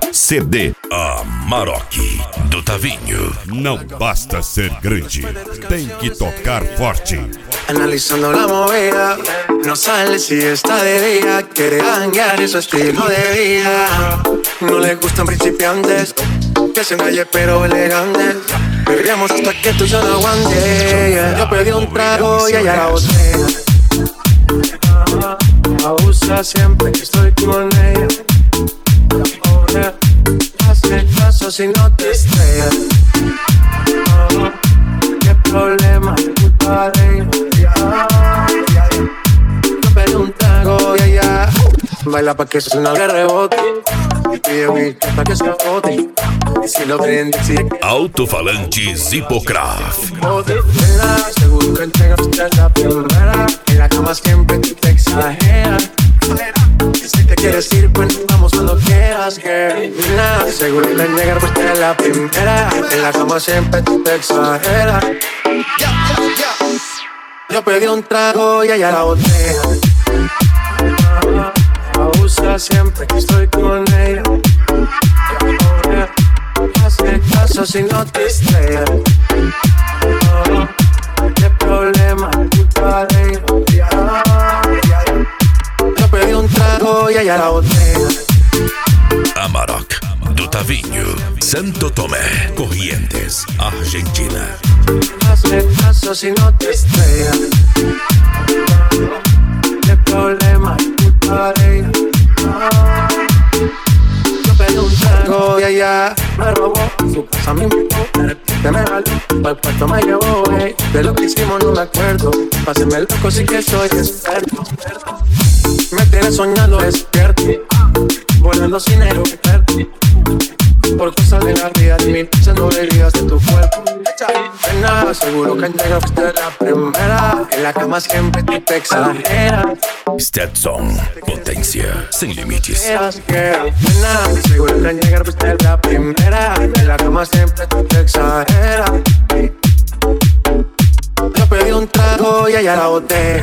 CD Amarok, do Tavinho. Não basta ser grande, tem que tocar forte. Analizando la movida, no sale si está de día. Quiere janguear y su estilo de vida. No le gustan principiantes, que se engañe pero elegantes. Perreamos hasta que tú ya no aguantes. Yo pedí un trago y ella la botella. Abusa siempre que estoy con ella. Hazle caso si no te estrellas. ¿Qué problema? Culpa de ella. Yo pedí un trago y ella baila pa' que suena que rebote. Y pide whisky pa' que se agote. Y si lo prende, si Alto-falantes Hipocraft. seguro que entregaste la primera. En la cama siempre tú te exageras. Si te quieres ir, pues vamos cuando quieras, girl. Seguro que entregaste la primera. En la cama siempre tú te exageras. Yo pedí un trago y ella la botella. Abusa siempre que estoy con ella. Hazle caso si no te estrellas. ¿Qué problema? Culpa de ella. Yo pedí un trago y ella la botella. Amarok, do Tavinho, Santo Tomé, Corrientes, Argentina. Hazle caso si no te estrellas. ¿Qué problema? Culpa de ella. Yo pedí un trago y ella me robó. Su casa me invitó, de repente me jaló. Pa'l puerto me llevó, ey. De lo que hicimos no me acuerdo. Pásenme loco, sí que soy experto. Me tienes soñando despierto, volando sin aeropuerto. Por cosas de la vida, limpiando heridas de tu cuerpo. Nada, seguro que entregaste la primera. En la cama siempre tú te exageras. Stetson, potência sem limites. Nada, seguro que entregaste la primera. En la cama siempre tú te exageras. Yo pedí un trago y ella la botella.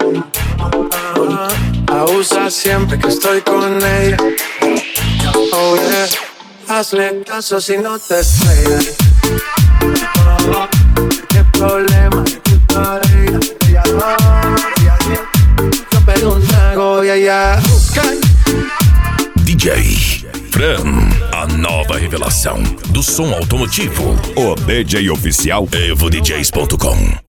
Abusa siempre que estoy con ella. Oh yeah. Hazle caso si no te estrellas. ¿Qué problema? Culpa de ella. Yo pedí un trago y ella. DJ Fran, a nova revelação do som automotivo. O DJ oficial EvoDJs.com.